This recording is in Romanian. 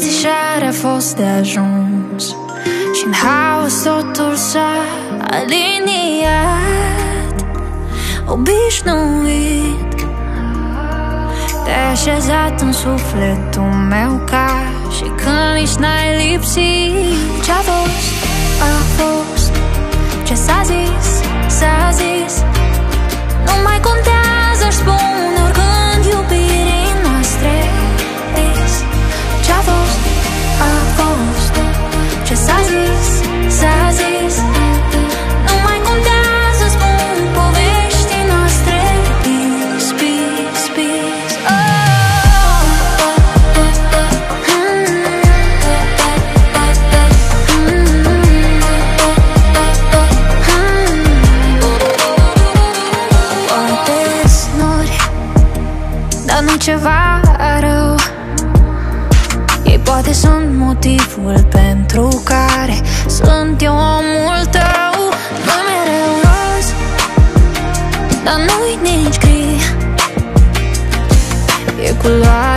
îmbrățișare a fost de ajuns și-n haos totul s-a aliniat. Obișnuit te-ai așezat în sufletul meu ca și când nici n-ai lipsit. Ce-a fost, a fost, ce s-a zis, s-a zis. Nu mai contează-și spune oricând iubirii noastre vis. Ce-a fost, a fost, ce s-a zis, s-a zis. Nu mai contează, spun poveștii noastre vis, vis, vis. Poate snori, dar nu ceva rău. Ei poate sunt motivul pentru care sunt eu omul tău. Nu-i mereu roz, dar nu-i nici gri. E culoare